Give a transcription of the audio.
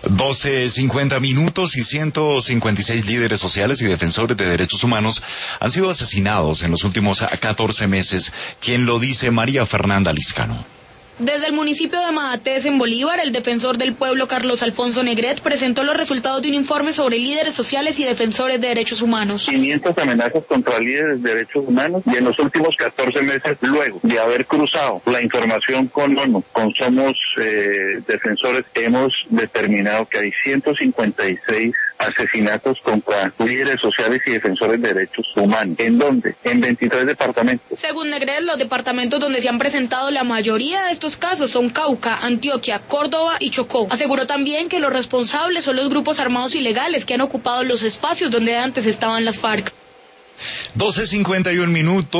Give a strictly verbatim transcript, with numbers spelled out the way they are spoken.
doce cincuenta minutos y ciento cincuenta y seis líderes sociales y defensores de derechos humanos han sido asesinados en los últimos catorce meses. ¿Quién lo dice? María Fernanda Liscano. Desde el municipio de Madatés, en Bolívar, el defensor del pueblo Carlos Alfonso Negret presentó los resultados de un informe sobre líderes sociales y defensores de derechos humanos. quinientas amenazas contra líderes de derechos humanos y en los últimos catorce meses, luego de haber cruzado la información con ONU, con Somos eh, Defensores, hemos determinado que hay ciento cincuenta y seis asesinatos contra líderes sociales y defensores de derechos humanos. ¿En dónde? En veintitrés departamentos. Según Negret, los departamentos donde se han presentado la mayoría de estos casos son Cauca, Antioquia, Córdoba y Chocó. Aseguró también que los responsables son los grupos armados ilegales que han ocupado los espacios donde antes estaban las FARC. doce cincuenta y un minutos.